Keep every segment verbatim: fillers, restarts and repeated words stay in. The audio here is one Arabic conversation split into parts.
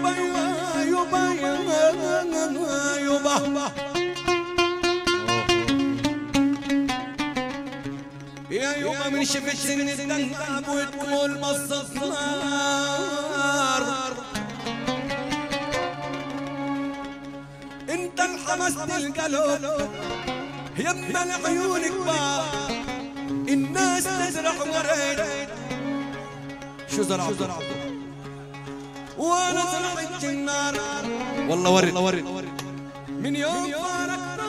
يبا يبا يبا يا يبا من شفت سن الذنب وتقول مصة نار انت الحمست القلب يما العيون كبار الناس تزرع ورد شو زرعت وانا زرعت النار والله ورد ورد من يوم فارقت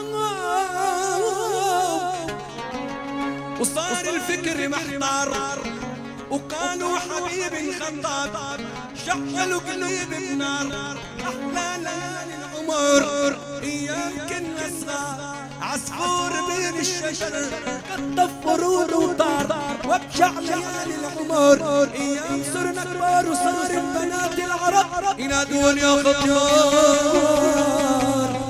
وصار الفكر محتار وقالوا حبيبي خطاب شعلوا قلبي بنار احلى ليالي العمر اياك النسرة عصفور بين الشجر قطف ورود وطار وابشع ليالي العمر ايام صرنا كبار وصار البنات العرب ينادون يا ختيار.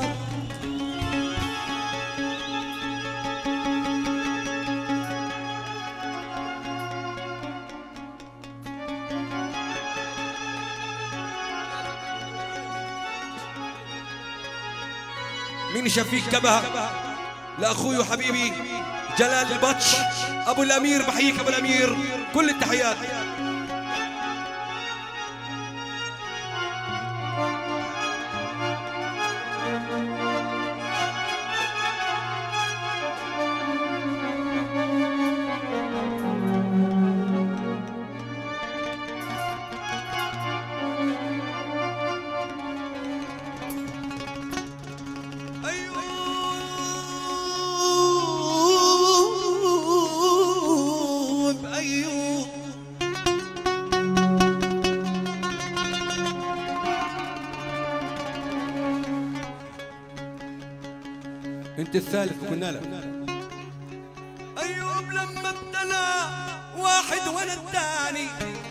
من شفيق كبه لاخوي وحبيبي جلال البطش ابو الامير، بحييك ابو الامير كل التحيات. انت الثالث كنا لك ايوب لما ابتلى واحد وانا الثاني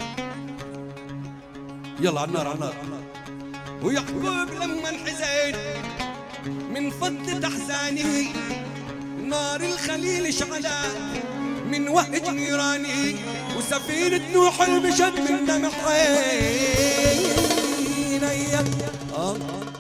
يلا على النار على النار. ويعقوب لما انحزن من فضة احزاني نار الخليل شعلة من وهج نيراني وسفينة نوح المشت من دمع عيني.